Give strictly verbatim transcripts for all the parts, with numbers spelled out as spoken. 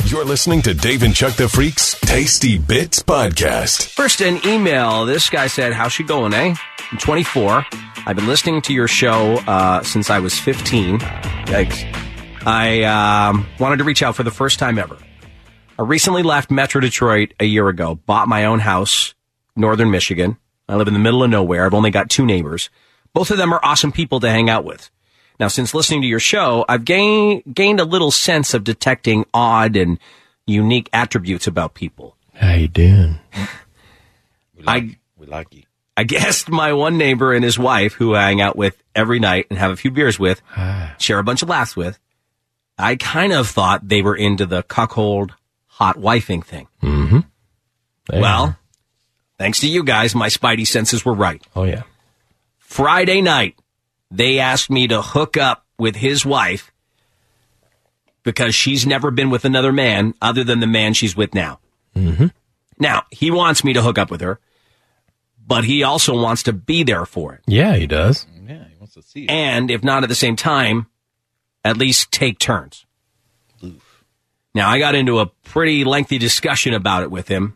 You're listening to Dave and Chuck the Freak's Tasty Bits Podcast. First, an email. This guy said, how's she going, eh? I'm twenty-four. I've been listening to your show uh, since I was fifteen. Yikes. I um, wanted to reach out for the first time ever. I recently left Metro Detroit a year ago, bought my own house, northern Michigan. I live in the middle of nowhere. I've only got two neighbors. Both of them are awesome people to hang out with. Now, since listening to your show, I've gained gained a little sense of detecting odd and unique attributes about people. How you doing? We like, I we like you. I guessed my one neighbor and his wife, who I hang out with every night and have a few beers with, share a bunch of laughs with. I kind of thought they were into the cuckold, hot wifing thing. Mm-hmm. Yeah. Well, thanks to you guys, my spidey senses were right. Oh, yeah. Friday night, they asked me to hook up with his wife because she's never been with another man other than the man she's with now. Mm-hmm. Now, he wants me to hook up with her, but he also wants to be there for it. Yeah, he does. Yeah, he wants to see it. And if not at the same time, at least take turns. Oof. Now, I got into a pretty lengthy discussion about it with him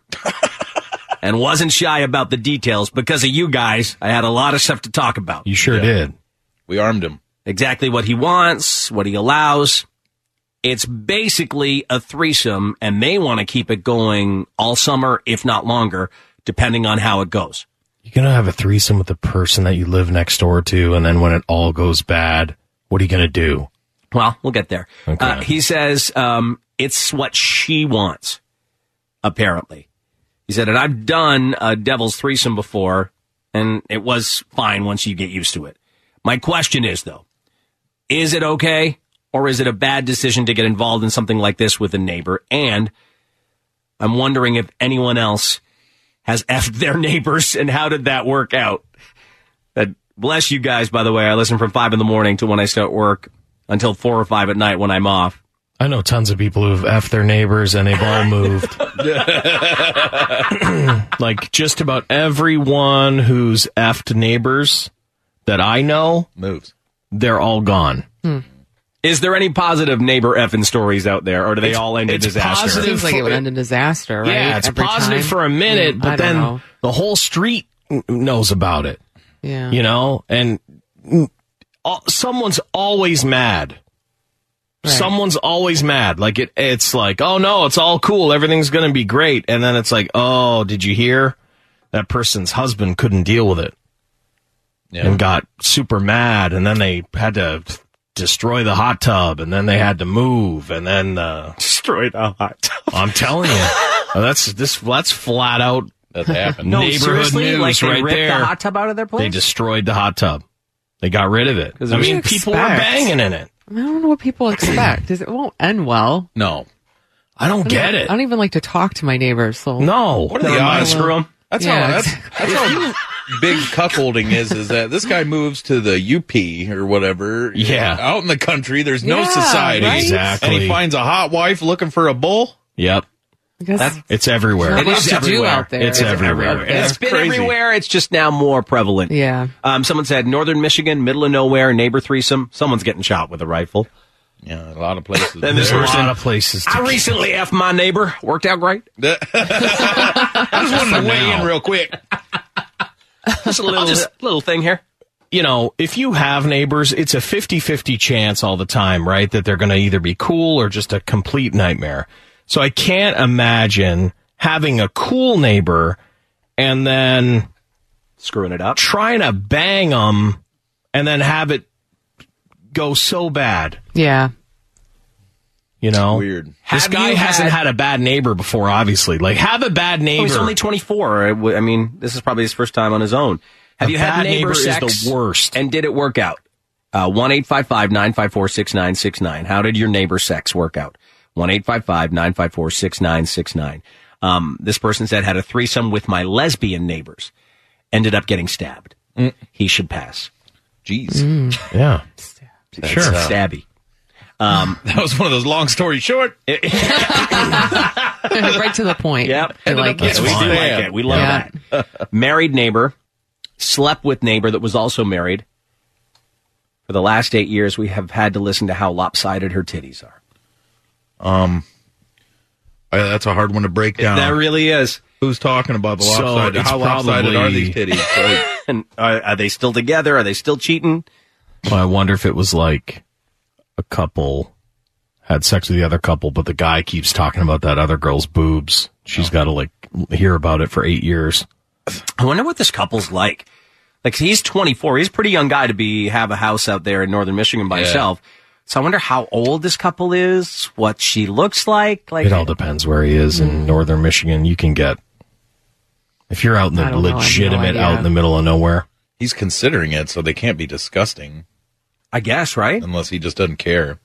and wasn't shy about the details. Because of you guys, I had a lot of stuff to talk about. You sure Yeah. did. We armed him. Exactly what he wants, what he allows. It's basically a threesome, and they want to keep it going all summer, if not longer, depending on how it goes. You're going to have a threesome with the person that you live next door to, and then when it all goes bad, what are you going to do? Well, we'll get there. Okay. Uh, he says um, it's what she wants, apparently. He said, and I've done a devil's threesome before, and it was fine once you get used to it. My question is, though, is it okay, or is it a bad decision to get involved in something like this with a neighbor? And I'm wondering if anyone else has effed their neighbors, and how did that work out? That bless you guys, by the way. I listen from five in the morning to when I start work until four or five at night when I'm off. I know tons of people who've effed their neighbors and they've all moved. Like just about everyone who's effed neighbors that I know, Moves. they're all gone. Hmm. Is there any positive neighbor effing stories out there, or do they It's- all end in it's disaster? positive. Seems like for- it would end in disaster, right? Yeah, it's Every positive time? for a minute, Mm, but I don't then know. the whole street n- knows about it, Yeah. you know? And mm, all, someone's always mad. Right. Someone's always mad. Like it, it's like, oh no, it's all cool. Everything's going to be great. And then it's like, oh, did you hear? That person's husband couldn't deal with it Yeah. and got super mad. And then they had to destroy the hot tub, and then they had to move. And then, uh, Destroy the hot tub. I'm telling you, uh, that's this, that's flat out That happened. No, neighborhood seriously? news Like they right ripped there. the hot tub out of their place? They destroyed the hot tub. They got rid of it. I it mean, was- people were expect? banging in it. I don't know what people expect. It won't end well. No. I don't get it. I don't even like to talk to my neighbors. So No. What are the Never mind, odds? screw 'em. That's Yeah, how that's, that's how big cuckolding is. Is that this guy moves to the U P or whatever? Yeah. out in the country. There's no Yeah, society. right? Exactly. And he finds a hot wife looking for a bull. Yep. because It's everywhere. not It much is to do everywhere. out there. It's everywhere. out there. It's been crazy. everywhere. It's just now more prevalent. Yeah. Um, someone said northern Michigan, middle of nowhere, neighbor threesome. Someone's getting shot with a rifle. Yeah, a lot of places. Then there's There's a person- lot of places to I recently effed my neighbor. Worked out great. I just wanted to weigh in real quick. Just a little, little thing here. you know, if you have neighbors, it's a fifty-fifty chance all the time, right? That they're going to either be cool or just a complete nightmare. So I can't imagine having a cool neighbor and then Screwing it up. trying to bang them and then have it go so bad. Yeah. You know, Weird. This Have guy you hasn't had- had a bad neighbor before, obviously. Like, have a bad Oh, neighbor. he's only twenty-four. I w- I mean, this is probably his first time on his own. Have A you had bad neighbor, neighbor is sex the worst. And did it work out? Uh, one eight five five nine five four six nine six nine. How did your neighbor sex work out? one eight five five nine five four six nine six nine. Um, this person said, had a threesome with my lesbian neighbors. Ended up getting stabbed. Mm. He should pass. Jeez. Yeah. That's, Sure. uh, Stabby. Um, That was one of those long story short. Right to the point. Yep. I like Yes, it. we do fine. like it. We love Yeah. that. Married neighbor, slept with neighbor that was also married. For the last eight years, we have had to listen to how lopsided her titties are. Um, Uh, that's a hard one to break down. That really is. Who's talking about the So lopsided? it's How lopsided probably- are these titties? Like, And are, are they still together? Are they still cheating? Well, I wonder if it was like a couple had sex with the other couple, but the guy keeps talking about that other girl's boobs. She's got to like hear about it for eight years. I wonder what this couple's like. Like, he's twenty-four. He's a pretty young guy to be have a house out there in northern Michigan by Yeah. himself. So I wonder how old this couple is, what she looks like. Like, It all depends where he is in northern Michigan. You can get, if you're out in I the don't know. I have no legitimate, idea. out in the middle of nowhere. he's considering it, so they can't be disgusting I guess, right? unless he just doesn't care.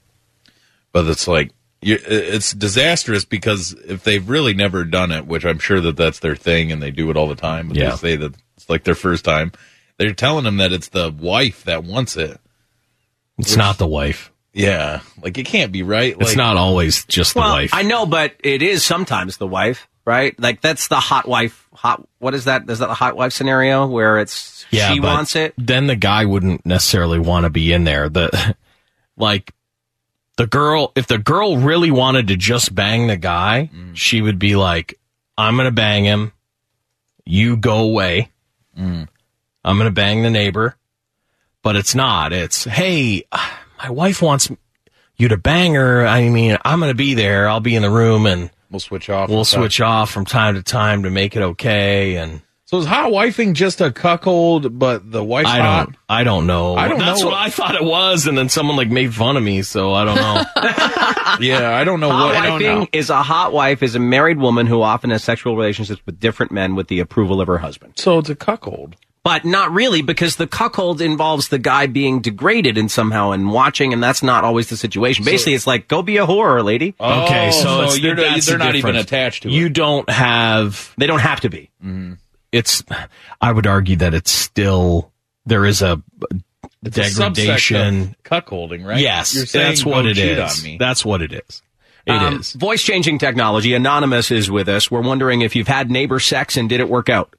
But it's like, you, it's disastrous because if they've really never done it, which I'm sure that that's their thing and they do it all the time, but Yeah. they say that it's like their first time, they're telling them that it's the wife that wants it. It's not the wife. Yeah, like it can't be right. It's like, not always just the Well, wife. I know, but it is sometimes the wife, right? Like, that's the hot wife. Hot. What is that? Is that the hot wife scenario where it's yeah, she but wants it? then the guy wouldn't necessarily want to be in there. The like the girl, if the girl really wanted to just bang the guy, Mm. she would be like, "I'm gonna bang him. You go away. Mm. I'm gonna bang the neighbor." But it's not. It's, hey, my wife wants you to bang her. I mean, I'm gonna be there. I'll be in the room and we'll switch off. we'll and stuff. switch off from time to time to make it okay. And So is hot wifing just a cuckold, but the wife's I hot? don't, I don't know. I don't That's know what what- I thought it was, and then someone like made fun of me, so I don't know. Yeah, I don't know Hot what. I don't know. wifing is a hot wife is a married woman who often has sexual relationships with different men with the approval of her husband. So it's a cuckold. But not really, because the cuckold involves the guy being degraded in somehow and watching, and that's not always the situation. Basically, it's like, go be a whore, lady. Okay, so, so it's, you're- that's they're the not even difference. attached to it. You don't have. They don't have to be. It's. I would argue that it's still there is a It's a subsect degradation. of cuckolding, right? Yes, You're saying, that's what "Go it cheat is. on me." That's what it is. It Um, is. Voice-changing technology. Anonymous is with us. We're wondering if you've had neighbor sex and did it work out?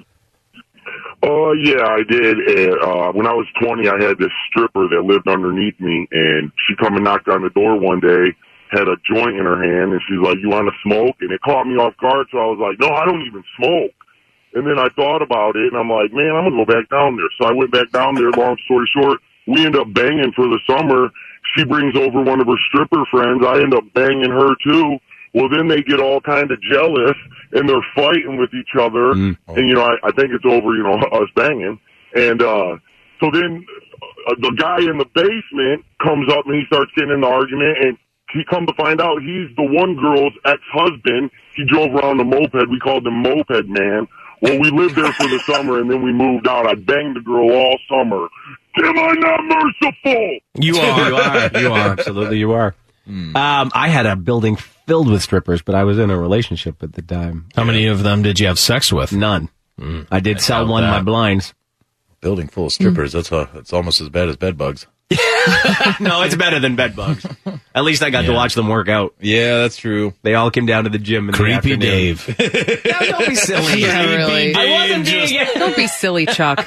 Oh, yeah, I did. And, uh, when I was twenty, I had this stripper that lived underneath me, and she come and knocked on the door one day, had a joint in her hand, and she's like, "You want to smoke?" And it caught me off guard, so I was like, "No, I don't even smoke." And then I thought about it, and I'm like, man, I'm going to go back down there. So I went back down there, long story short. We end up banging for the summer. She brings over one of her stripper friends. I end up banging her, too. Well, then they get all kind of jealous, and they're fighting with each other. And, you know, I, I think it's over, you know, us banging. And uh, so then uh, the guy in the basement comes up, and he starts getting in the argument, and he come to find out he's the one girl's ex-husband. He drove around a moped. We called him Moped Man. Well, we lived there for the summer, and then we moved out. I banged the girl all summer. Am I not merciful? You are. You are. You are. Absolutely, you are. Um, I had a building filled with strippers, but I was in a relationship at the time. How many of them did you have sex with? None. I did sell doubt one of my that. blinds. Building full of strippers. That's a, it's almost as bad as bed bugs. No, it's better than bed bugs. At least I got to Yeah. watch them work out. Yeah, that's true. They all came down to the gym in the Creepy afternoon. Dave. No, don't be silly. Yeah, really. I wasn't being. Don't be silly, Chuck.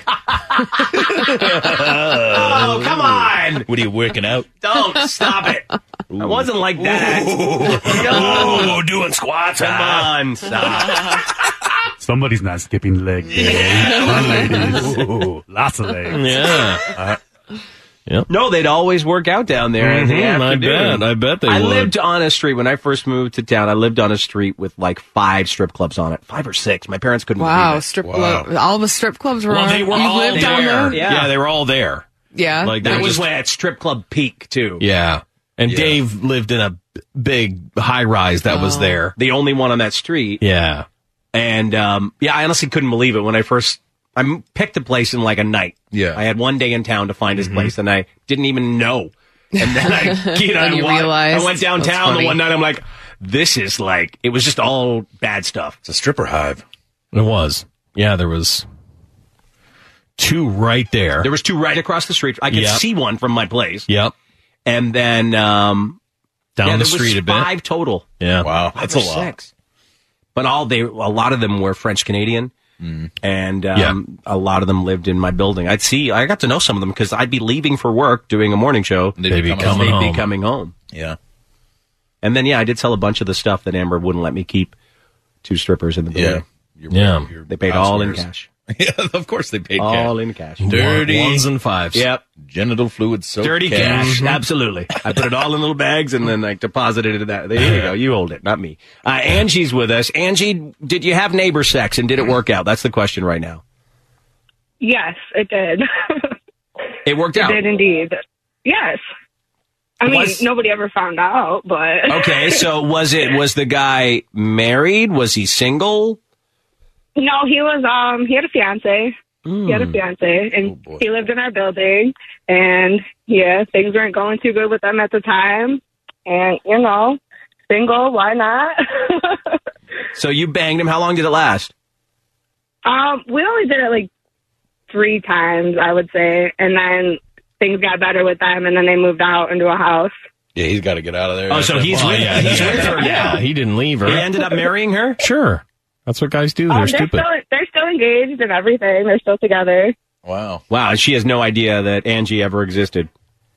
Oh, come on! What are you working out? Don't stop it. I wasn't like that. Oh, doing squats. Come on, stop. Somebody's not skipping leg day. Huh, ladies? Ooh, lots of legs. Yeah. No, they'd always work out down there in the Mhm, I afternoon. bet. I bet they I would. lived on a street when I first moved to town. I lived on a street with like five strip clubs on it, five or six. My parents couldn't Wow, believe it. strip Wow. club. All the strip clubs were Well, on. they were you all lived there. down there? Yeah. Yeah. they were all there. Yeah. Like they That were was just- when at strip club peak too. Yeah. And Yeah. Dave lived in a b- big high rise that was there. The only one on that street. Yeah. And um, yeah, I honestly couldn't believe it when I first I m- picked a place in like a night. Yeah. I had one day in town to find his place, and I didn't even know. And then I, you know, Then I you wa- realized? I went That's downtown the funny. one night. I'm like, this is like it was just all bad stuff. It's a stripper hive. It was. Yeah, there was two right there. There was two right across the street. I could Yep. see one from my place, Yep. and then um, Down yeah, the there street was a bit. five total. Yeah. Wow, Five that's or a lot. six. But all they, a lot of them were French Canadian, and um, a lot of them lived in my building. I'd see, I got to know some of them because I'd be leaving for work doing a morning show. They'd They'd be be coming coming They'd home. be coming home. Yeah. And then, yeah, I did sell a bunch of the stuff that Amber wouldn't let me keep to strippers in the Yeah. building. Your- Yeah. your They paid all in housewares. cash. Yeah, of course they paid All cash. in cash. Dirty Ones and fives. Yep. genital fluid soaked Dirty cash. Absolutely. I put it all in little bags and then I deposited it in that. There you go. You hold it, not me. Uh, Angie's with us. Angie, did you have neighbor sex and did it work out? That's the question right now. Yes, it did. It worked It out. did indeed. Yes. I mean, Was- nobody ever found out, but Okay, so was it, was the guy married? Was he single? no, he was. Um, he had a fiance. He had a fiance, and Oh, boy. he lived in our building. And yeah, things weren't going too good with them at the time. And you know, single, why not? So you banged him. How long did it last? um, we only did it like three times, I would say, and then things got better with them, and then they moved out into a house. Yeah, he's got to get out of there. Oh, so he's Well, with, yeah, he's he, with her now. yeah, he didn't leave her. He ended up marrying her? Sure. That's what guys do. They're Um, they're stupid. still they're still engaged and everything. They're still together. Wow. Wow, and she has no idea that Angie ever existed.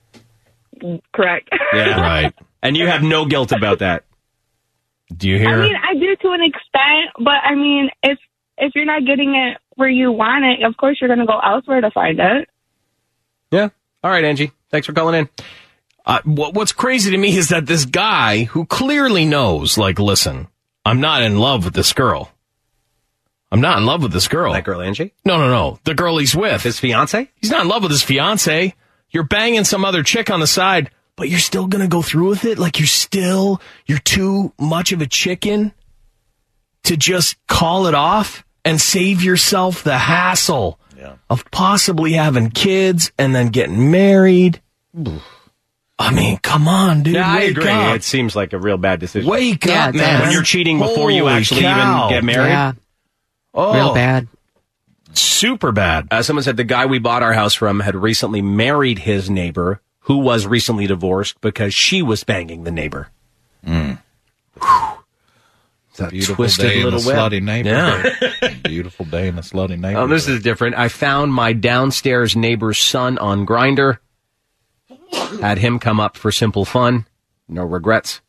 Correct. Yeah. Right. And you have no guilt about that. Do you I hear? mean, I do to an extent, but I mean, if if you're not getting it where you want it, of course you're going to go elsewhere to find it. Yeah. All right, Angie. Thanks for calling in. Uh, what, what's crazy to me is that this guy who clearly knows, like, listen, I'm not in love with this girl. I'm not in love with this girl. That girl, Angie? No, no, no. The girl he's with. His fiance? He's not in love with his fiance. You're banging some other chick on the side, but you're still going to go through with it? Like, you're still, you're too much of a chicken to just call it off and save yourself the hassle Yeah. of possibly having kids and then getting married. I mean, come on, dude. Yeah, I wake agree. up. It seems like a real bad decision. Wake Yeah, up, it man. does. When you're cheating before you Holy actually cow. even get married. Yeah, Oh, real bad. super bad. Uh, someone said the guy we bought our house from had recently married his neighbor, who was recently divorced because she was banging the neighbor. Mm. It's a Beautiful twisted day in a little web. slutty neighborhood. Beautiful day in a slutty neighborhood. Oh, this is different. I found my downstairs neighbor's son on Grindr. Had him come up for simple fun. No regrets.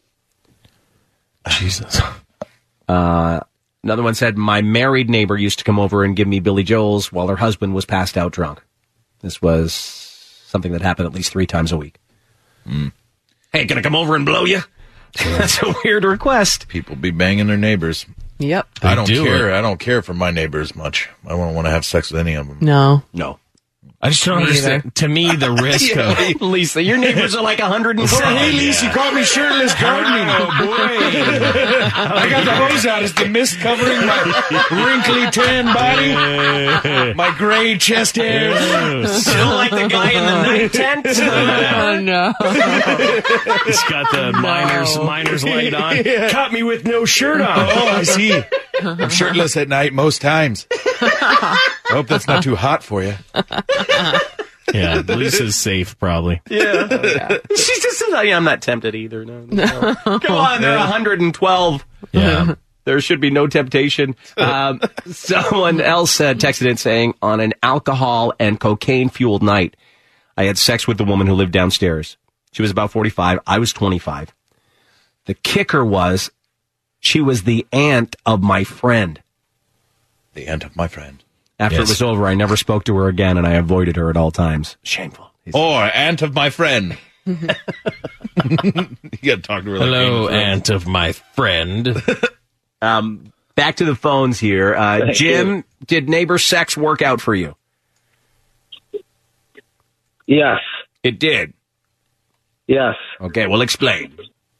Jesus. Uh, another one said, my married neighbor used to come over and give me Billy Joel's while her husband was passed out drunk. This was something that happened at least three times a week. Mm. Hey, can I come over and blow you? That's a weird request. People be banging their neighbors. Yep. I don't do care. it. I don't care for my neighbors much. I don't want to have sex with any of them. No. No. I just don't Me understand. To me, the risk of... Lisa, your neighbors are like one hundred twelve. Hey, Lisa, you caught me shirtless gardening. Oh, boy. I got the hose out. Is the mist covering my wrinkly tan body? My gray chest hairs? Still like the guy in the night tent? Oh, no. It's got the miner's, miner's light on. Caught me with no shirt on. Oh, I see. I'm shirtless at night most times. I hope that's not too hot for you. Yeah, Lisa's safe, probably. Yeah. She just says, yeah, I'm not tempted either. No, no, no. Come on, they're one hundred twelve. Yeah. There should be no temptation. Um, someone else uh, texted in saying, on an alcohol and cocaine-fueled night, I had sex with the woman who lived downstairs. She was about forty-five. I was twenty-five. The kicker was, she was the aunt of my friend. The aunt of my friend. After Yes. it was over, I never spoke to her again, and I avoided her at all times. Shameful. Or aunt of my friend. You got to talk to her like Hello, Amy Friend. aunt of my friend. Um, back to the phones here. Uh, Jim, did neighbor sex work out for you? Yes. It did. Yes. Okay, well, explain.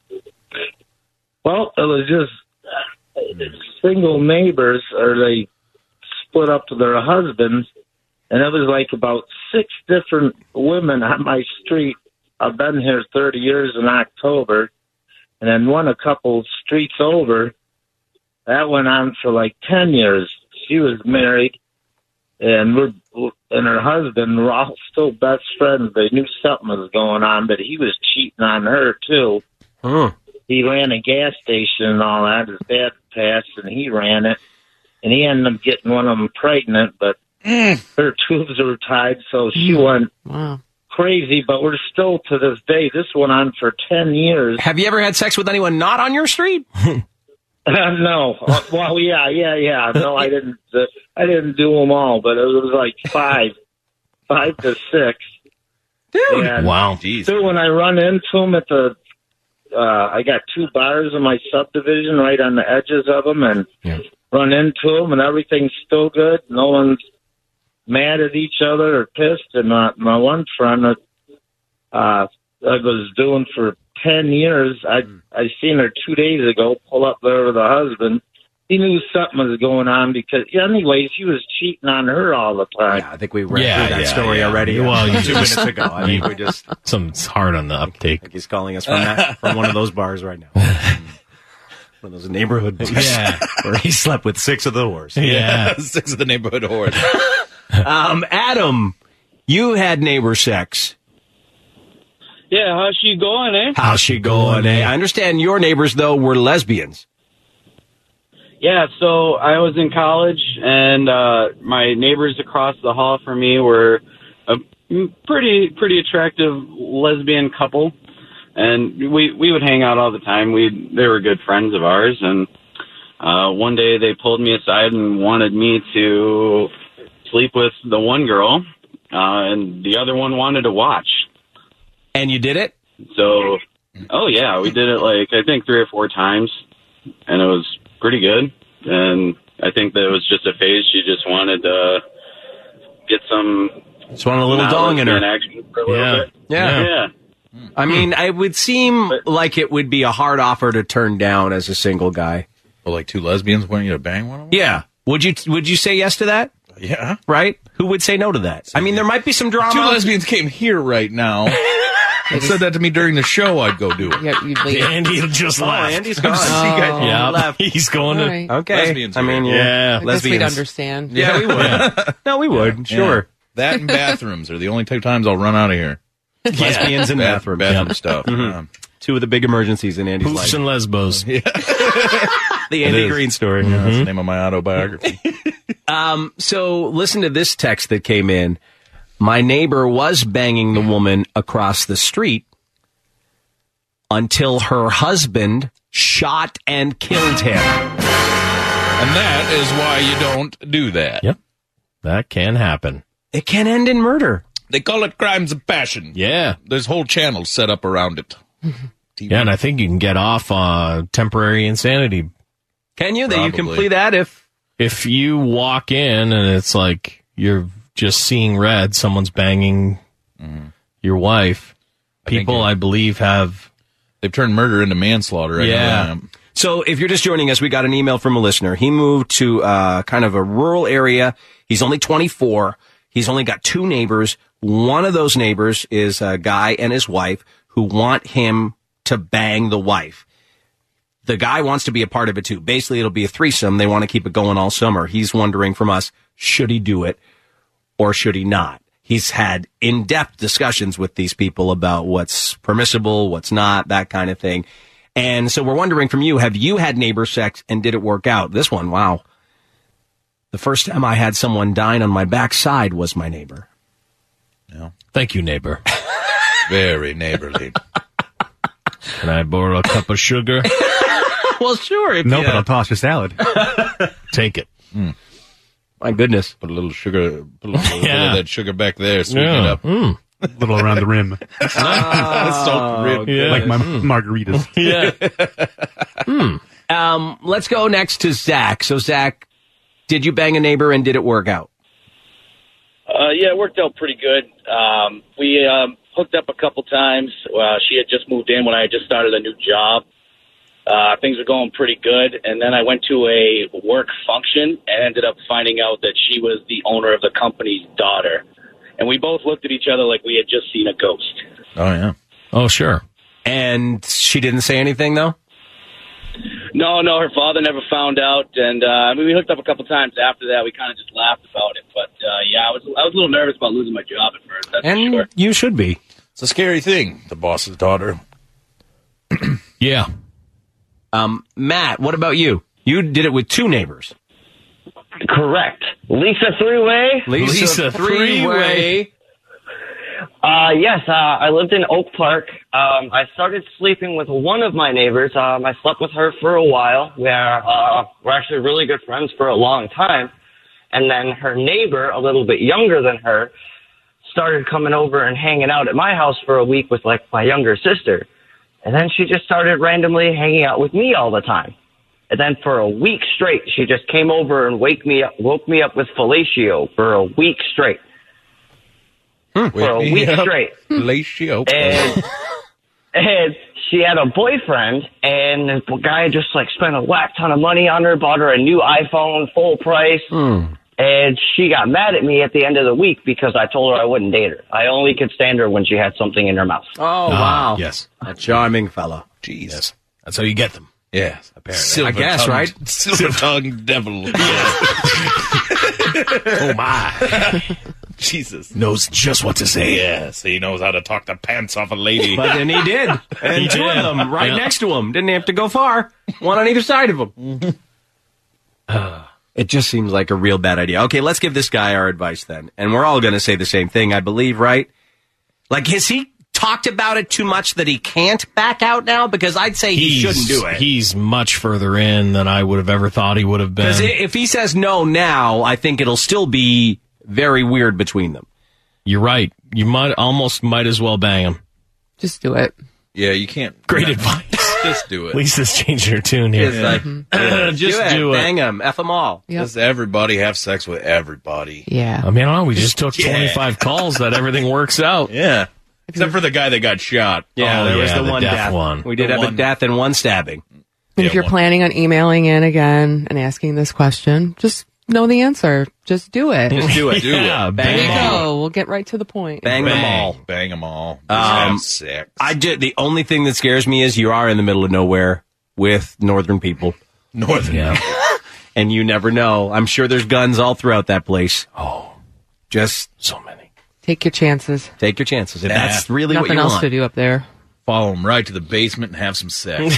Well, it was just uh, single neighbors, or they split up to their husbands, and it was like about six different women on my street. I've been here thirty years in October, and then one a couple streets over. That went on for like ten years. She was married, and we're and her husband were all still best friends. They knew something was going on, but he was cheating on her too. Huh. He ran a gas station and all that. His dad passed, and he ran it. And he ended up getting one of them pregnant, but her tubes were tied, so she went Wow. crazy, but we're still to this day. This went on for ten years. Have you ever had sex with anyone not on your street? Uh, no. Uh, well, yeah, yeah, yeah. No, I didn't. Uh, I didn't do them all, but it was like five, five to six. Dude, and wow. Dude, when I run into them at the, uh, I got two bars in my subdivision right on the edges of them, and Yeah. run into them, and everything's still good. No one's mad at each other or pissed. And my my one friend that uh, I was doing for ten years, I I seen her two days ago pull up there with her husband. He knew something was going on because, anyways, he was cheating on her all the time. Yeah, I think we read Yeah, through that yeah, story yeah. already. Well, you two just- minutes ago. I think we just. Something's hard on the I uptake. think he's calling us from that from one of those bars right now. One of those neighborhood bars. Yeah. Where he slept with six of the whores. Yeah. Six of the neighborhood whores. Um, Adam, you had neighbor sex. Yeah, how's she going, eh? How's she going, eh? I understand your neighbors, though, were lesbians. Yeah, so I was in college, and uh, my neighbors across the hall from me were a pretty pretty attractive lesbian couple, and we we would hang out all the time. We they were good friends of ours, and uh, one day they pulled me aside and wanted me to sleep with the one girl, uh, and the other one wanted to watch. And you did it? So, oh yeah, we did it like I think three or four times, and it was pretty good. And I think that it was just a phase. She just wanted to get some. Just wanted a little dong in her. Action for a little Yeah. bit. Yeah. Yeah. I mean, it would seem like it would be a hard offer to turn down as a single guy. Well, like two lesbians wanting you to bang one of them? Yeah. Would you Would you say yes to that? Yeah. Right? Who would say no to that? I mean, there might be some drama. Two lesbians came here right now and said that to me during the show. I'd go do it. Yeah, you'd leave. Andy just Oh, left. Andy's gone. Oh. Yeah, left. he's going All to. right. Okay. Lesbians I mean, here. yeah. Yeah. I guess we'd Lesbians. understand. Yeah, we would. No, we would. Sure. Yeah. That and bathrooms are the only two times I'll run out of here. Lesbians and Bath- bathrooms. Bathroom Yeah. stuff. Yeah. Two of the big emergencies in Andy's Poofs life. and Lesbos. The It Andy is. Green story. Yeah, that's the name of my autobiography. Um, so listen to this text that came in. My neighbor was banging the woman across the street until her husband shot and killed him. And that is why you don't do that. Yep. That can happen. It can end in murder. They call it crimes of passion. Yeah. There's whole channels set up around it. T V. Yeah, and I think you can get off uh, temporary insanity Can you? That you can Probably. plea that if if you walk in and it's like you're just seeing red, someone's banging your wife. I think People, you- I believe, have. They've turned murder into manslaughter. I know Yeah. that. So if you're just joining us, we got an email from a listener. He moved to uh, kind of a rural area. He's only twenty-four. He's only got two neighbors. One of those neighbors is a guy and his wife who want him to bang the wife. The guy wants to be a part of it too. Basically, it'll be a threesome. They want to keep it going all summer. He's wondering from us, should he do it or should he not? He's had in-depth discussions with these people about what's permissible, what's not, that kind of thing. And so we're wondering from you, have you had neighbor sex and did it work out? This one, wow. The first time I had someone dine on my backside was my neighbor. Thank you, neighbor. Very neighborly. Can I borrow a cup of sugar? Well, sure. If No, you- but I'll toss your salad. Take it. My goodness. Put a little sugar, put a little bit Yeah. of that sugar back there, sweeten it Yeah. up. Mm. A little around the rim. Salt rib. Yeah. Like my margaritas. Yeah. Um, let's go next to Zach. So, Zach, did you bang a neighbor and did it work out? Uh, yeah, it worked out pretty good. Um, we um, hooked up a couple times. Uh, she had just moved in when I had just started a new job. Uh, things were going pretty good. And then I went to a work function and ended up finding out that she was the owner of the company's daughter. And we both looked at each other like we had just seen a ghost. Oh, yeah. Oh, sure. And she didn't say anything, though? No, no, her father never found out. And uh, I mean, we hooked up a couple times after that. We kind of just laughed about it. But uh, yeah, I was I was a little nervous about losing my job at first. That's And for sure. you should be. It's a scary thing, the boss's daughter. Yeah. Um, Matt, what about you? You did it with two neighbors. Correct. Lisa Three-Way. Lisa, Lisa three-way. Uh, yes, uh, I lived in Oak Park. Um, I started sleeping with one of my neighbors. Um, I slept with her for a while. We're, uh, we're actually really good friends for a long time. And then her neighbor, a little bit younger than her, started coming over and hanging out at my house for a week with, like, my younger sister. And then she just started randomly hanging out with me all the time. And then for a week straight, she just came over and wake me up, woke me up with fellatio for a week straight. Hmm. For a week Yep. straight. Fellatio. And, and she had a boyfriend, and the guy just, like, spent a whack ton of money on her, bought her a new iPhone, full price. Hmm. And she got mad at me at the end of the week because I told her I wouldn't date her. I only could stand her when she had something in her mouth. Oh, Ah, wow. yes. A charming fellow. Jeez. Yes. That's how you get them. Yes. Apparently. Silver I guess, tongued- right? Silver tongued devil. Oh, my. Jesus. Knows just what to say. Yes, he knows how to talk the pants off a lady. But then he did. And He two did. of them right Yeah. next to him. Didn't have to go far. One on either side of him. It just seems like a real bad idea. Okay, let's give this guy our advice then. And we're all going to say the same thing, I believe, right? Like, has he talked about it too much that he can't back out now? Because I'd say he He's- shouldn't do it. He's much further in than I would have ever thought he would have been. Because if he says no now, I think it'll still be very weird between them. You're right. You might almost might as well bang him. Just do it. Yeah, you can't. Great advice. Just do it. Lisa's changing her tune here. It's like, Yeah. Just do it. do it. Bang him. F them all. Yep. Does everybody have sex with everybody? Yeah. I mean, I don't know. We just took Yeah. twenty-five calls that everything works out. Yeah. Except for the guy that got shot. Yeah, Oh, there was yeah, the, the one death death. one. We did The have a one- death and one stabbing. And Yeah, if you're one- planning on emailing in again and asking this question, just know the answer. Just do it. Just do it. Do it. Yeah, Bang There you them all. go. We'll get right to the point. Bang, them all. Bang them all. Just Um, have sex. I did. The only thing that scares me is you are in the middle of nowhere with northern people, Northern. Yeah. and you never know. I'm sure there's guns all throughout that place. Oh, Just so many. Take your chances. take your chances. If Nah. that's really Nothing what you else want. to do up there. Follow him right to the basement and have some sex.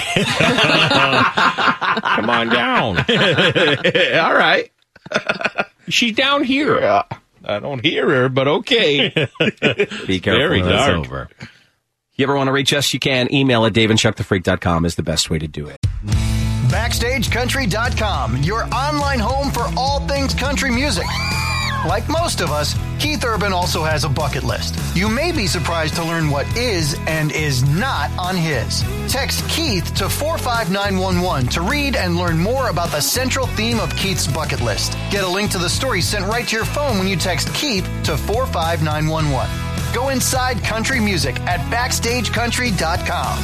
Come on down. All right. She's down here. I don't hear her, but okay. Be careful. Very when That's dark. over. You ever want to reach us? You can. Email at dave and chuck the freak dot com is the best way to do it. Backstage Country dot com, your online home for all things country music. Like most of us, Keith Urban also has a bucket list. You may be surprised to learn what is and is not on his. Text Keith to four five nine one one to read and learn more about the central theme of Keith's bucket list. Get a link to the story sent right to your phone when you text Keith to four five nine one one. Go inside country music at backstage country dot com.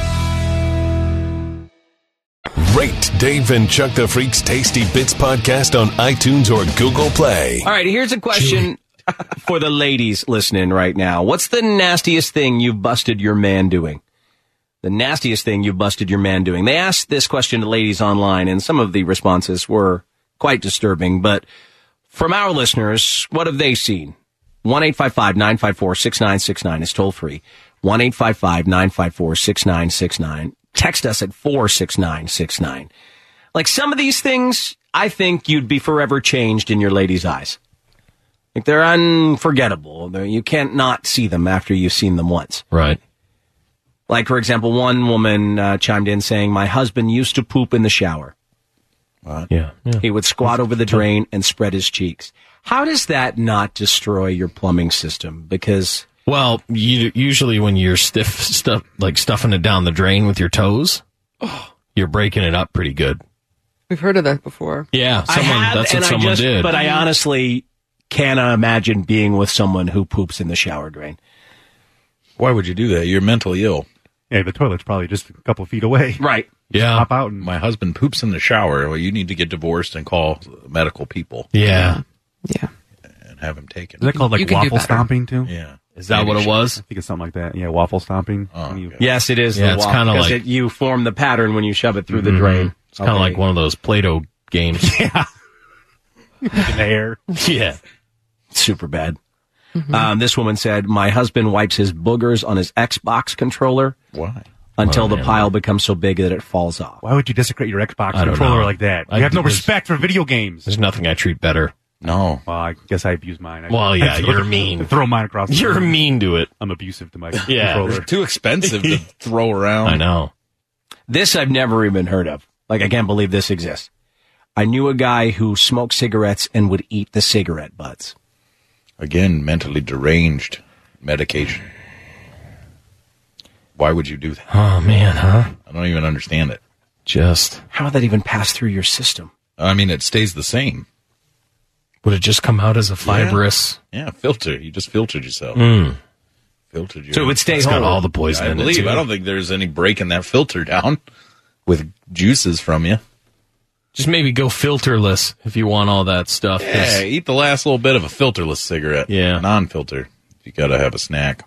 Rate Dave and Chuck the Freak's Tasty Bits podcast on iTunes or Google Play. All right, here's a question for the ladies listening right now. What's the nastiest thing you've busted your man doing? The nastiest thing you've busted your man doing. They asked this question to ladies online, and some of the responses were quite disturbing. But from our listeners, what have they seen? one eight five five nine five four six nine six nine is toll free. one eight five five nine five four six nine six nine. Text us at four six nine six nine. Like some of these things, I think you'd be forever changed in your lady's eyes. Like they're unforgettable. They're, you can't not see them after you've seen them once. Right. Like, for example, one woman uh, chimed in saying, my husband used to poop in the shower. What? Yeah. yeah. He would squat over the drain and spread his cheeks. How does that not destroy your plumbing system? Because... Well, you, usually when you're stiff stuff like stuffing it down the drain with your toes, you're breaking it up pretty good. We've heard of that before. Yeah, I someone, have, that's what and I someone just, did. But I honestly cannot imagine being with someone who poops in the shower drain. Why would you do that? You're mentally ill. Yeah, the toilet's probably just a couple of feet away. Right. Yeah. Pop out and My husband poops in the shower. Well, you need to get divorced and call medical people Yeah. Yeah. and have him taken. is that called You like can do waffle better. stomping too? Yeah. Is that what it was? I think it's something like that. Yeah, waffle stomping. Oh, When you- okay. Yes, it is. Yeah, the it's walk, kinda 'cause like- it, you form the pattern when you shove it through the Mhm. drain. It's kind of like one of those Play-Doh games. Yeah. In the hair. Yeah. Super bad. Um, this woman said, my husband wipes his boogers on his Xbox controller Why? until Oh, the man. pile becomes so big that it falls off. Why would you desecrate your Xbox I don't controller know. like that? I- You have no there's- respect for video games. There's nothing I treat better No. Well, I guess I abuse mine. I, Well, yeah, I throw- you're mean. Throw mine across. The You're room. mean to it. I'm abusive to my Yeah. controller. They're too expensive to throw around. I know. This I've never even heard of. Like, I can't believe this exists. I knew a guy who smoked cigarettes and would eat the cigarette butts. Again, mentally deranged medication. Why would you do that? Oh, man, huh? I don't even understand it. Just. How would that even pass through your system? I mean, it stays the same. Would it just come out as a fibrous? Yeah, yeah filter. You just filtered yourself. Mm. Filtered your So it would stay It's whole. got all the poison I in it, believe. too. I don't think there's any breaking that filter down with juices from you. Just maybe go filterless if you want all that stuff. 'cause- Yeah, eat the last little bit of a filterless cigarette. Yeah. Non-filter. You got to have a snack.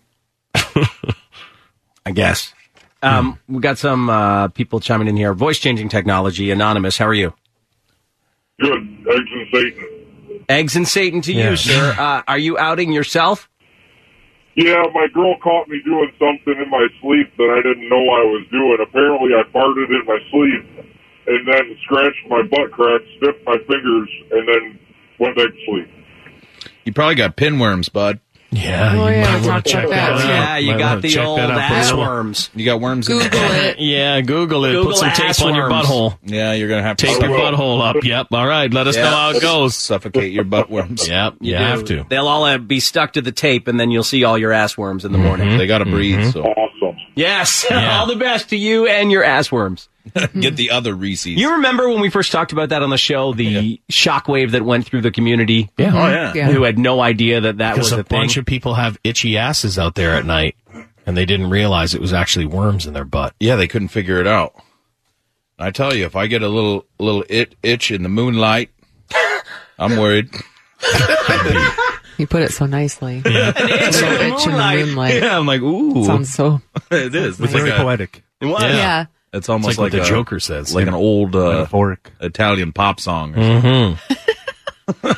I guess. Um, we got some uh, people chiming in here. Voice changing technology. Anonymous, how are you? Good. Eggs and Satan. Eggs and Satan to Yeah. you, sir. Uh, are you outing yourself? Yeah, my girl caught me doing something in my sleep that I didn't know I was doing. Apparently, I farted in my sleep and then scratched my butt crack, snipped my fingers, and then went back to sleep. You probably got pinworms, bud. Yeah, Oh, you yeah, might we want talked to check about that that. out. Yeah, you Might got wanna the check old that out. Put ass some- worms. You got worms in Google the it. Yeah, Google it. Google Put some tape ass on your worms. butthole. Yeah, you're going to have to Tape your butthole up. Yep. All right. Let us Yeah. know how it goes. Suffocate your butt worms. Yep. You, do. have to. They'll all uh, be stuck to the tape, and then you'll see all your ass worms in the morning. They got to breathe, so Awesome. Yes. Yeah. all the best to you and your ass worms. get the other Reese's. You remember when we first talked about that on the show, the shockwave that went through the community? Yeah. Oh, yeah. Yeah. Who had no idea that that Because was a a thing? bunch of people have itchy asses out there at night, and they didn't realize it was actually worms in their butt. Yeah, they couldn't figure it out. I tell you, if I get a little little it, itch in the moonlight, I'm worried. You put it so nicely. An itch Little in the itch in the moonlight. moonlight. Yeah, I'm like, ooh. Sounds so. It is. It's Very like a, poetic. What? Yeah. Yeah. it's almost It's like, like, what the a, Joker says. like an old uh, Metaphoric. Italian pop song. Or Mm-hmm.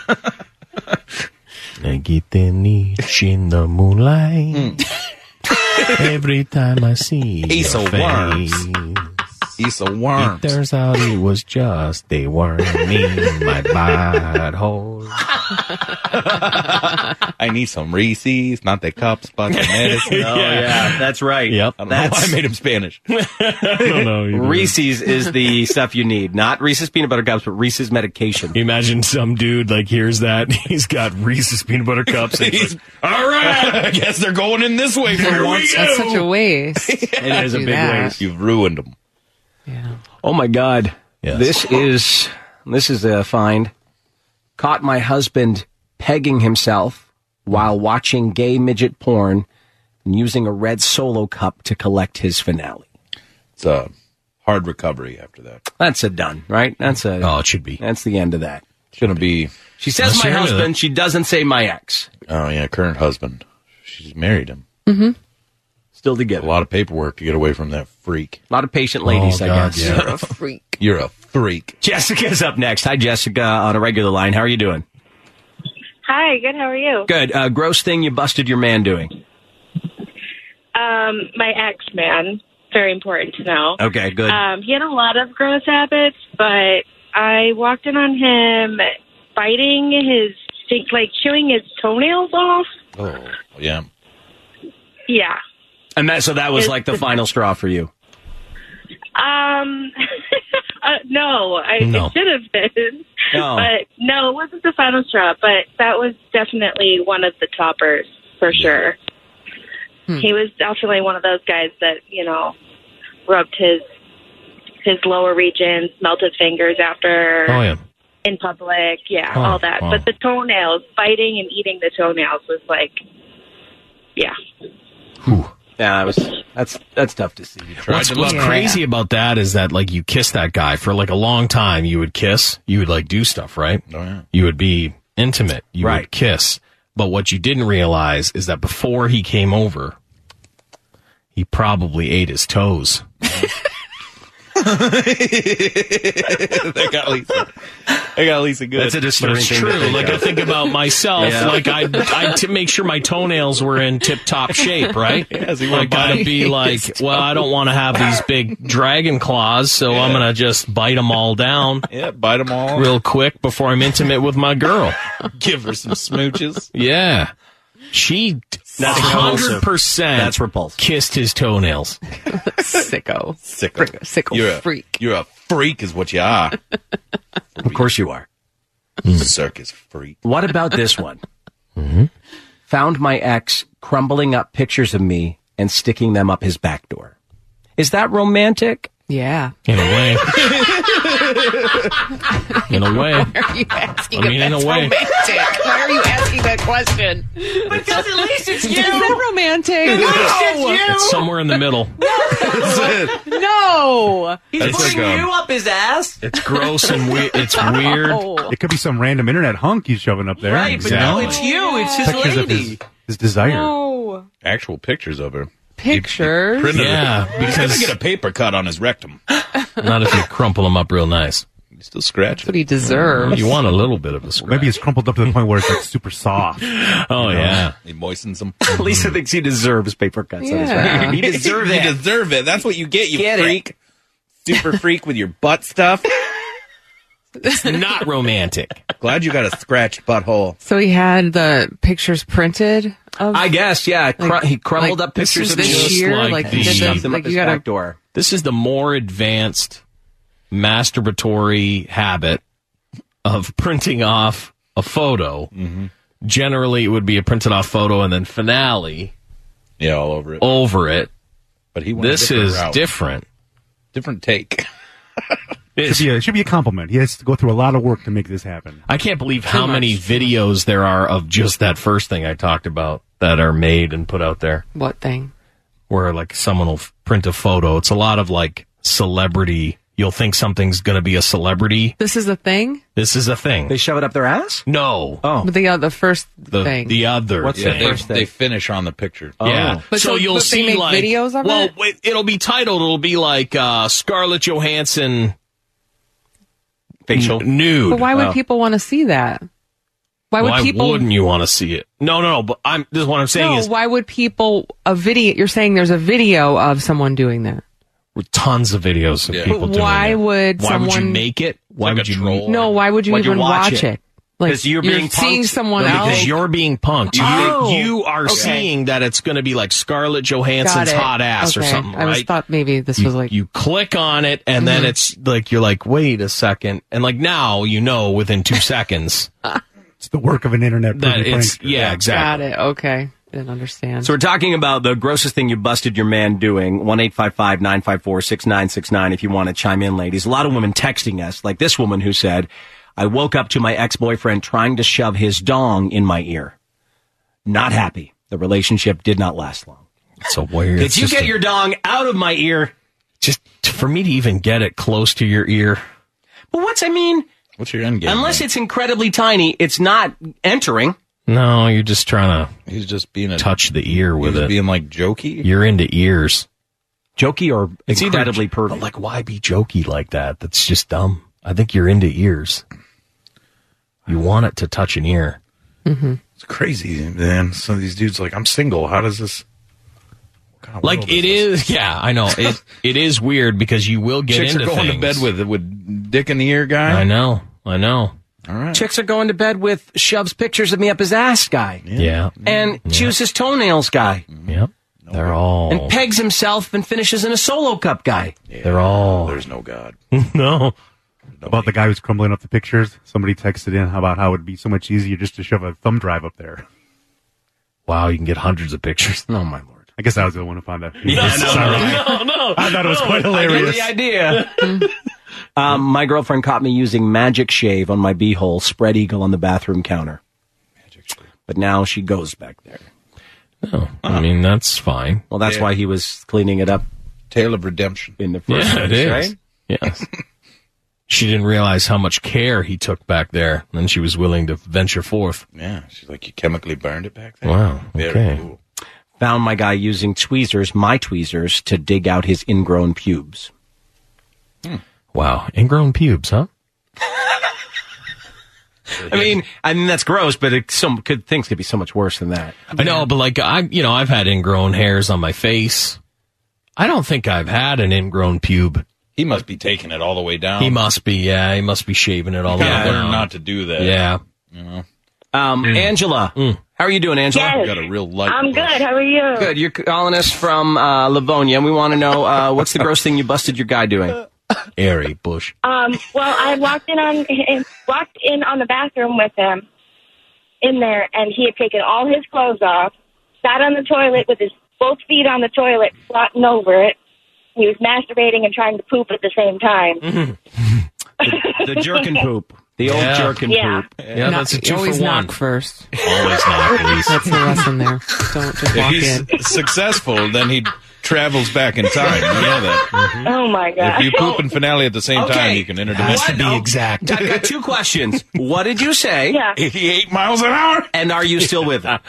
I get an itch in the moonlight. Every time I see Ace your of worms. face. Piece of It worms. turns out it was just a worm in my butthole. I need some Reese's, not the cups, but the medicine. Oh, yeah. That's right. Yep. I don't know why That's I made him Spanish. I don't know. You Reese's is the stuff you need. Not Reese's peanut butter cups, but Reese's medication. You imagine some dude like hears that he's got Reese's peanut butter cups. And he's He's- like, all right, I guess they're going in this way for once. That's such a waste. It is a Do big that. waste. You've ruined them. Yeah. Oh my God. Yes. This is this is a find. Caught my husband pegging himself while watching gay midget porn and using a red Solo cup to collect his finale. It's a hard recovery after that. That's a done, right? That's a Oh, it should be. That's the end of that. It's going to be, She says Let's my hear it. husband, she doesn't say my ex. oh yeah, current husband. She's married him. Still A together. lot of paperwork to get away from that freak. A lot of patient ladies, Oh, I God, guess. yeah. You're a freak. You're a freak. Jessica's up next. Hi, Jessica, on a regular line. How are you doing? Hi, good. How are you? Good. Uh, gross thing you busted your man doing. Um, my ex man. Very important to know. Okay, good. Um, he had a lot of gross habits, but I walked in on him biting his, like chewing his toenails off. Oh, yeah. Yeah. And that so that was like the final straw for you. Um, uh, no, I No. it should have been. No. But no, it wasn't the final straw, but that was definitely one of the toppers for sure. He was definitely one of those guys that, you know, rubbed his his lower regions, melted fingers after Oh, yeah. in public, yeah, Oh, all that. wow. But the toenails, biting and eating the toenails was like, yeah. Yeah, that was that's that's tough to see. What's, what's Yeah. crazy about that is that like you kiss that guy for like a long time. You would kiss, you would like do stuff, right? Oh, yeah. You would be intimate. You Right. would kiss. But what you didn't realize is that before he came over, he probably ate his toes. That got Lisa. I got Lisa good. That's a But disturbing it's thing to true. think Like of. I think about myself. Yeah. Like I, I to make sure my toenails were in tip-top shape, right? Yeah, so you I wanna gotta bite be his like, well, I don't want to have these big dragon claws, so I'm gonna just bite them all down. Yeah, bite them all real quick before I'm intimate with my girl. Give her some smooches. Yeah, she That's hundred repulsive. percent. That's repulsive. Kissed his toenails. Sicko. Sicko. Sicko You're a, freak. You're a freak is what you are. Of course you are. Circus freak. What about this one? Mm-hmm. Found my ex crumbling up pictures of me and sticking them up his back door. Is that romantic? Yeah. In a way. In a way. Why are you asking I mean, if in a that's way. romantic? Why are you asking that question? Because at least it's Is that romantic? It's somewhere in the middle. No. He's That's putting like, um, you up his ass? It's gross and weird. It's weird. No. It could be some random internet hunk he's shoving up there. Right, but no, it's you. It's his Pictures of lady. his, his desire. No. Actual pictures of her. Pictures? Printed Yeah, her. He's because- gonna get a paper cut on his rectum. Not if you crumple them up real nice. You still scratch That's what it. he deserves. You want a little bit of a scratch. Maybe it's crumpled up to the point where it's like super soft. Oh, yeah. He moistens them. Lisa thinks he deserves paper cuts on his Yeah. record. He deserves You it. deserve it. That's what you get, you Get it. freak. Super freak with your butt stuff. It's not romantic. Glad you got a scratched butthole. So he had the pictures printed of I guess, yeah. Cru- Like- he crumbled like, up pictures this of is me. this just year, like like, the- did the- Stuff them like up his you gotta back door. This is the more advanced masturbatory habit of printing off a photo. Mm-hmm. Generally, it would be a printed off photo and then finale Yeah, all over it. over it. But he went a This different is route. different. Different take. It should, be a, it should be a compliment. He has to go through a lot of work to make this happen. I can't believe how much. many videos there are of just that first thing I talked about that are made and put out there, what thing? where like someone will f- print a photo. It's a lot of like celebrity. You'll think something's going to be a celebrity. This is a thing? This is a thing. They shove it up their ass? No. Oh. But the uh, the first The, thing. the other What's thing. the They, first thing? they finish on the picture. Yeah. Oh. But so so- you'll but they see make like videos of well, it? wait, it'll be titled. It'll be like uh, Scarlett Johansson Facial. n- nude. but why would Oh. people want to see that? Why would Why people wouldn't you want to see it? No, no, no. But I'm. This is what I'm saying No, is why would people a video you're saying there's a video of someone doing that? tons of videos of Yeah. people But doing why it. would Why would you someone- make it? Why like would a you? troll. No, why would you Why'd you even watch watch it? it? Like 'Cause you're being seeing punked. someone No, else. because you're being punked. You, Oh. you are Okay. seeing that it's going to be like Scarlett Got Johansson's it. hot ass or Okay. something, I was right? thought maybe this you, was like you click on it and then Mhm. it's like you're like, wait a second, and like now you know within two seconds It's the work of an internet that prison it's prankster. yeah got exactly. it. Okay. Didn't understand. So we're talking about the grossest thing you busted your man doing. one eight five five nine five four six nine six nine if you want to chime in, ladies. A lot of women texting us, like this woman who said, I woke up to my ex-boyfriend trying to shove his dong in my ear. Not happy. The relationship did not last long. It's so weird. Did It's you just get a- your dong out of my ear? just for me to even get it close to your ear? But what's, I mean, What's your end game? unless man? it's incredibly tiny, it's not entering. No, you're just trying to He's just being a touch the ear with he's it. being like jokey. You're into ears. Jokey or It's either- incredibly pervy. But like, why be jokey like that? That's just dumb. I think you're into ears. You want it to touch an ear. Mm-hmm. It's crazy, man. Some of these dudes like, I'm single. How does this? what kind of Like world it this? is, yeah, I know. It it is weird because you will get Chicks into are going things. to bed with with dick in the ear guy. I know, I know. All right. Chicks are going to bed with shoves pictures of me up his ass guy. Yeah, And chews his toenails guy. yep. They're all. And pegs himself and finishes in a solo cup guy. They're all. There's no God. No. About the guy who's crumbling up the pictures. Somebody texted in about how it'd be so much easier just to shove a thumb drive up there. Wow, you can get hundreds of pictures. Oh my lord. I guess I was the one who found that. Yeah, no, Sorry. no, no. I thought it was no, quite I hilarious. get the idea. um, my girlfriend caught me using Magic Shave on my beehole, spread eagle on the bathroom counter. But now she goes back there. No, I mean that's fine. Well, that's Yeah. why he was cleaning it up Tale of redemption. in the first Yeah, place, it is. right? Yes. She didn't realize how much care he took back there, and she was willing to venture forth. Yeah, she's like, you chemically burned it back there. Wow, Very okay. cool. Found my guy using tweezers, my tweezers, to dig out his ingrown pubes. Wow, ingrown pubes, huh? I mean, I mean that's gross, but it, some could, things could be so much worse than that. I know, but like I, you know, I've had ingrown hairs on my face. I don't think I've had an ingrown pube. He must be taking it all the way down. He must be, yeah. He must be shaving it all the way Gotta down. learn not to do that. Yeah. You know. Um, Angela, how are you doing, Angela? Yes. You got a real light. I'm good. How are you? Good. You're calling us from uh, Livonia, and we want to know uh, what's the gross thing you busted your guy doing? Airy bush. Um, well, I walked in on walked in on the bathroom with him in there, and he had taken all his clothes off, sat on the toilet with his both feet on the toilet, squatting over it. He was masturbating and trying to poop at the same time. Mm-hmm. The, the jerkin poop. The old Yeah. jerkin Yeah. poop. Yeah, that's a two always for one. knock first. Always knock, please. That's the lesson there. Don't just If walk he's in. successful, then he travels back in time. You know that. Oh my god! If you poop and finale at the same Okay. time, you can enter Has dimension. to be exact. I've got two questions. What did you say? Yeah. eighty-eight miles an hour. And are you still with him?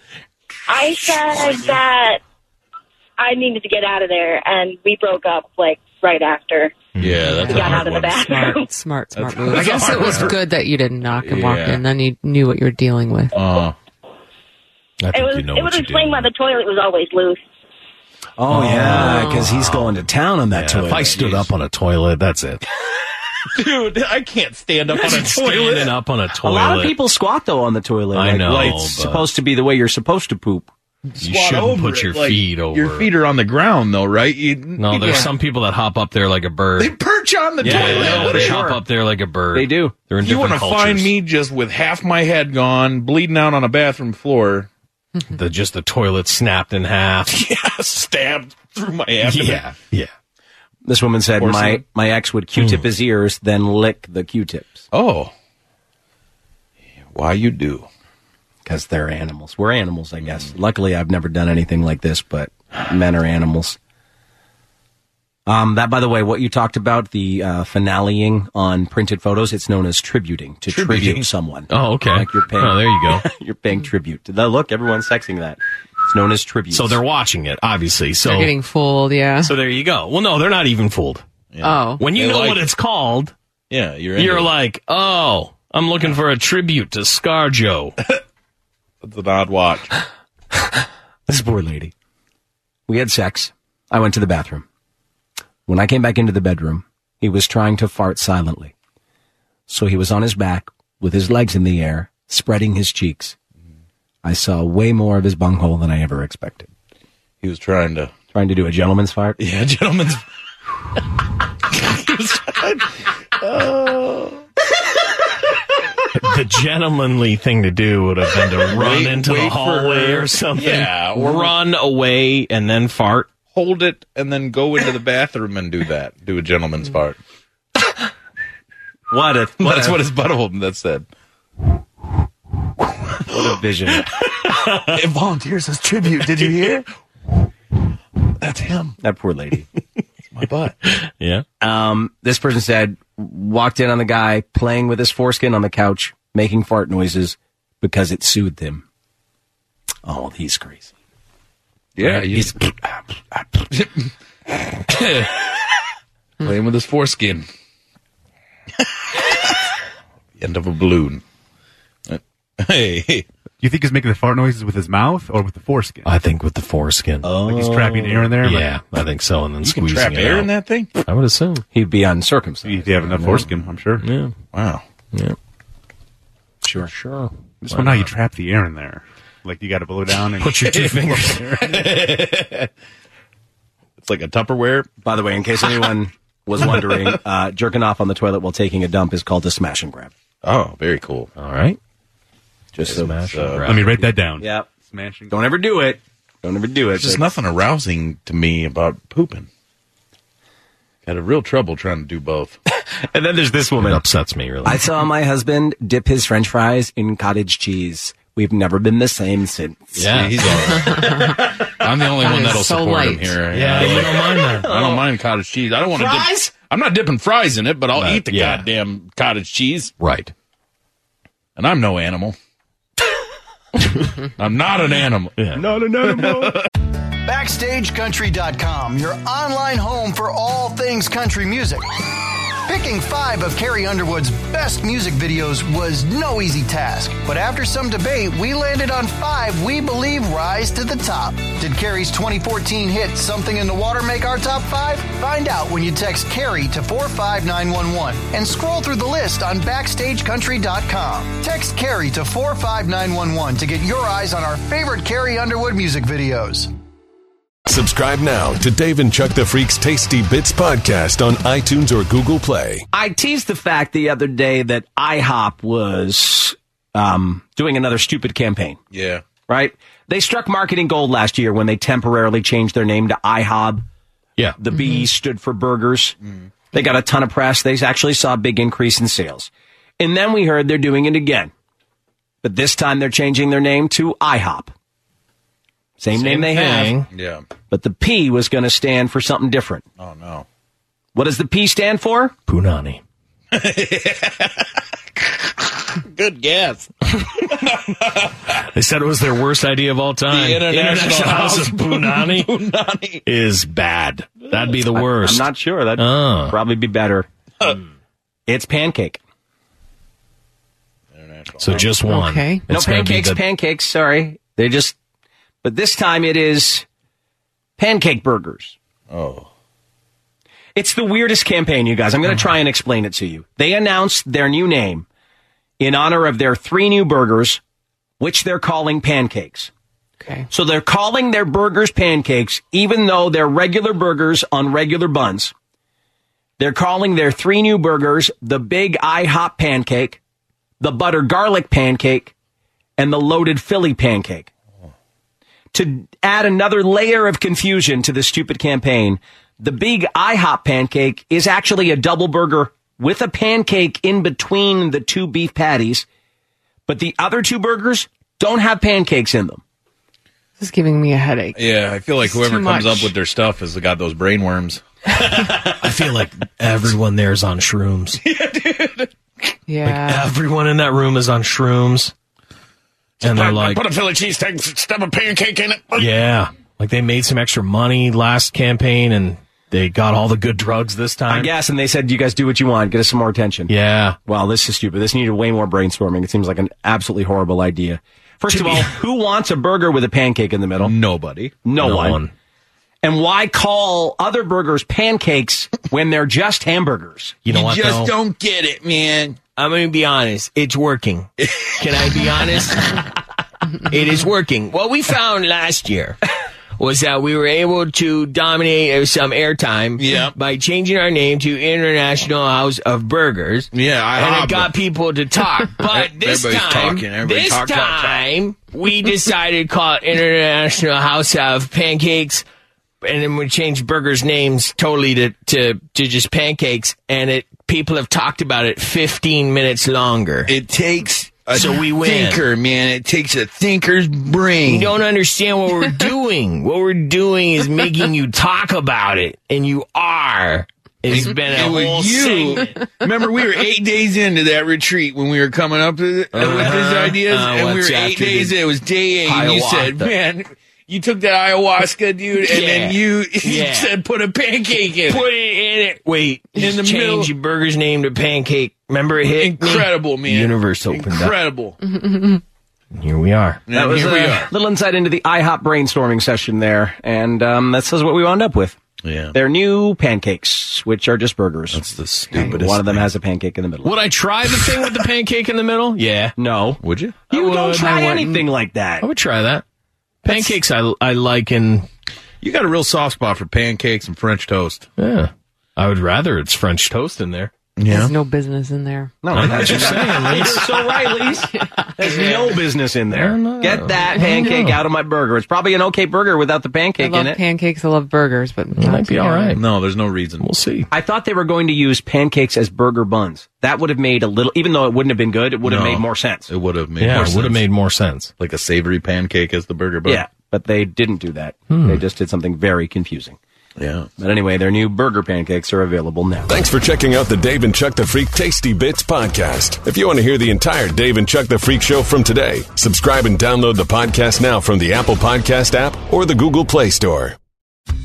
I said that I needed to get out of there, and we broke up like right after. Yeah, that's we a got hard out of the one. bathroom. Smart, smart That's- move. I that's a guess it hard was one. good that you didn't knock and walk Yeah. in. Then you knew what you were dealing with. Uh, I think It was you know it what was you're explained doing. why the toilet was always loose. Oh, yeah, because he's going to town on that Yeah, toilet. if I stood up on a toilet, that's it. dude, I can't stand up on a Standing toilet. up on a A toilet. lot of people squat, though, on the toilet. I like, know, Like, but- it's supposed to be the way you're supposed to poop. You Squat shouldn't over put it, your like, feet over. Your feet are on the ground, though, right? You, No, people- there's some people that hop up there like a bird. They perch on the yeah, toilet. no, What they are- hop up there like a bird. They do. They're in You different want to cultures. find me just with half my head gone, bleeding out on a bathroom floor? The just the toilet snapped in half. Yeah, stabbed through my abdomen. Yeah, yeah. This woman said, Porcelain. my, my ex would Q-tip his ears, then lick the Q-tips. Oh, why you do? Because they're animals. We're animals, I guess. Luckily, I've never done anything like this, but men are animals. Um, that, by the way, what you talked about, the uh, finaleing on printed photos, it's known as tributing, to Tributing. tribute someone. Oh, okay. Like you're paying, Oh, there you go. you're paying tribute. The, look, everyone's sexing that. It's known as tribute. So they're watching it, obviously. So They're getting fooled, yeah. so there you go. Well, no, they're not even fooled. Oh. When you They know like what it. it's called, Yeah, you're. into you're it. like, oh, I'm looking for a tribute to ScarJo. It's an odd watch. This poor lady. We had sex. I went to the bathroom. When I came back into the bedroom, he was trying to fart silently. So he was on his back with his legs in the air, spreading his cheeks. I saw way more of his bunghole than I ever expected. He was trying to. Trying to do a gentleman's fart? Yeah, gentlemen's. The gentlemanly thing to do would have been to run Wait- into wait the for hallway her. or something. Yeah, or- run away and then fart. Hold it and then go into the bathroom and do that. Do a gentleman's fart. What a, what That's a, what his butthole that said. what a vision. It volunteers as tribute. Did you hear? That's him. That poor lady. My butt. Yeah. Um, this person said, walked in on the guy playing with his foreskin on the couch, making fart noises because it soothed him. Oh, he's crazy. Yeah, you He's, playing with his foreskin. End of a balloon. Hey, You think he's making the fart noises with his mouth or with the foreskin? I think with the foreskin. Oh. Like he's trapping air in there? Yeah, I think so. And then you can squeezing trap it air out. in that thing? I would assume. he'd be uncircumcised. If you have enough foreskin, I'm sure. Yeah. Wow. Yeah. Sure. Sure. Just wonder how you trap the air in there. Like you got to blow down and Put your two fingers. It's like a Tupperware. By the way, in case anyone was wondering, uh, jerking off on the toilet while taking a dump is called a smash and grab. Oh, very cool. All right. Just so Smash uh, and grab. Let me write that down. Yeah. Smashing. Don't ever do it. Don't ever do it. There's just But- nothing arousing to me about pooping. Had a real trouble trying to do both. And then there's this It woman. upsets me, really. I saw my husband dip his french fries in cottage cheese. We've never been the same since. Yeah. He's all right. I'm the only That one is that'll so support him light. here. Yeah, you don't mind that. I don't mind cottage cheese. I don't want to dip. Fries? I'm not dipping fries in it, but I'll Right, eat the yeah. goddamn cottage cheese. Right. And I'm no animal. I'm not an animal. Yeah. Not an animal. Backstage Country dot com, your online home for all things country music. Picking five of Carrie Underwood's best music videos was no easy task, but after some debate, we landed on five we believe rise to the top. Did Carrie's twenty fourteen hit Something in the Water make our top five? Find out when you text Carrie to four five nine one one and scroll through the list on backstage country dot com. Text Carrie to four five nine one one to get your eyes on our favorite Carrie Underwood music videos. Subscribe now to Dave and Chuck the Freak's Tasty Bits podcast on iTunes or Google Play. I teased the fact the other day that IHOP was um, doing another stupid campaign. Yeah. Right? They struck marketing gold last year when they temporarily changed their name to IHOB. Yeah. The B stood for burgers. Mm. They got a ton of press. They actually saw a big increase in sales. And then we heard they're doing it again. But this time they're changing their name to IHOP. Same, Same name they thing. have. Yeah. But the P was going to stand for something different. Oh, no. What does the P stand for? Punani. Good guess. They said it was their worst idea of all time. The International, International House, House of Punani, Punani is bad. That'd be the worst. I, I'm not sure. That'd oh. probably be better. It's pancake. So just one. Okay. No It's pancakes, the... pancakes, sorry. They just, but this time it is pancake burgers. Oh. It's the weirdest campaign, you guys. I'm going to try and explain it to you. They announced their new name in honor of their three new burgers, which they're calling pancakes. Okay. So they're calling their burgers pancakes, even though they're regular burgers on regular buns. They're calling their three new burgers the Big IHOP Pancake, the Butter Garlic Pancake, and the Loaded Philly Pancake. To add another layer of confusion to the stupid campaign, the Big IHOP Pancake is actually a double burger with a pancake in between the two beef patties, but the other two burgers don't have pancakes in them. This is giving me a headache. Yeah, I feel like It's whoever too comes much. up with their stuff has got those brainworms. I feel like everyone there is on shrooms. Yeah. Like everyone in that room is on shrooms. And they're like, put a Philly cheesesteak, stuff a pancake in it. yeah, like they made some extra money last campaign and they got all the good drugs this time. I guess, and they said, you guys do what you want, get us some more attention. Yeah. Well, this is stupid. This needed way more brainstorming. It seems like an absolutely horrible idea. First of all, who wants a burger with a pancake in the middle? Nobody. No, No one. one. And why call other burgers pancakes when they're just hamburgers? You know what, though? don't get it, man. I'm going to be honest. It's working. Can I be honest? It is working. What we found last year was that we were able to dominate some airtime Yeah. by changing our name to International House of Burgers. Yeah, I and hob- it got people to talk. But this Everybody's time, talking. Everybody this talk, talk, talk. time, we decided to call it International House of Pancakes. And then we changed burgers' names totally to, to, to just pancakes, and it people have talked about it fifteen minutes longer. It takes a So we win. thinker, man. It takes a thinker's brain. You don't understand what we're doing. What we're doing is making you talk about it, and you are. It's been a it was whole you. segment. Remember, we were eight days into that retreat when we were coming up with, it, with these ideas, Uh, and we what's were eight after days the in. It was day eight, and you said, Hiawatha. man, you took that ayahuasca, dude, and Yeah. then you, you Yeah. said put a pancake in Put it. it in it. Wait, In the change middle. your burger's name to pancake. Remember it hit me? Incredible, man. Universe opened Incredible. up. Here we are. That And was here we a are. little insight into the IHOP brainstorming session there. And um, that says what we wound up with. Yeah. They're new pancakes, which are just burgers. That's the And stupidest one of them thing. has a pancake in the middle. Would I try the thing with the pancake in the middle? Yeah. No. Would you? You I don't would, try I wouldn't. anything like that. I would try that. Pancakes I, I like in, You got a real soft spot for pancakes and French toast. yeah. I would rather it's French toast in there. There's no business in there. No, I'm that's just saying, You're Lise. so right, Lise. There's no business in there. I know. Get that I pancake know. out of my burger. It's probably an okay burger without the I pancake love in it. pancakes. I love burgers, but It might be all right. No, there's no reason. We'll see. I thought they were going to use pancakes as burger buns. That would have made a little, even though it wouldn't have been good, it would have No. made more sense. It would have made Yeah, more it would have sense. made more sense. Like a savory pancake as the burger bun. Yeah, but they didn't do that. Hmm. They just did something very confusing. Yeah. But anyway, their new burger pancakes are available now. Thanks for checking out the Dave and Chuck the Freak Tasty Bits podcast. If you want to hear the entire Dave and Chuck the Freak show from today, subscribe and download the podcast now from the Apple Podcast app or the Google Play Store.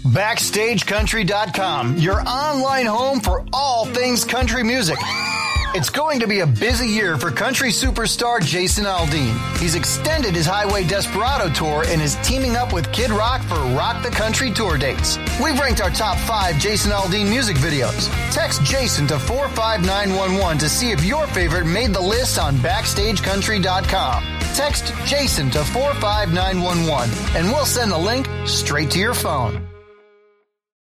Backstage Country dot com, your online home for all things country music. It's going to be a busy year for country superstar Jason Aldean. He's extended his Highway Desperado tour and is teaming up with Kid Rock for Rock the Country tour dates. We've ranked our top five Jason Aldean music videos. Text Jason to four five nine one one to see if your favorite made the list on Backstage Country dot com. Text Jason to four five nine one one and we'll send the link straight to your phone.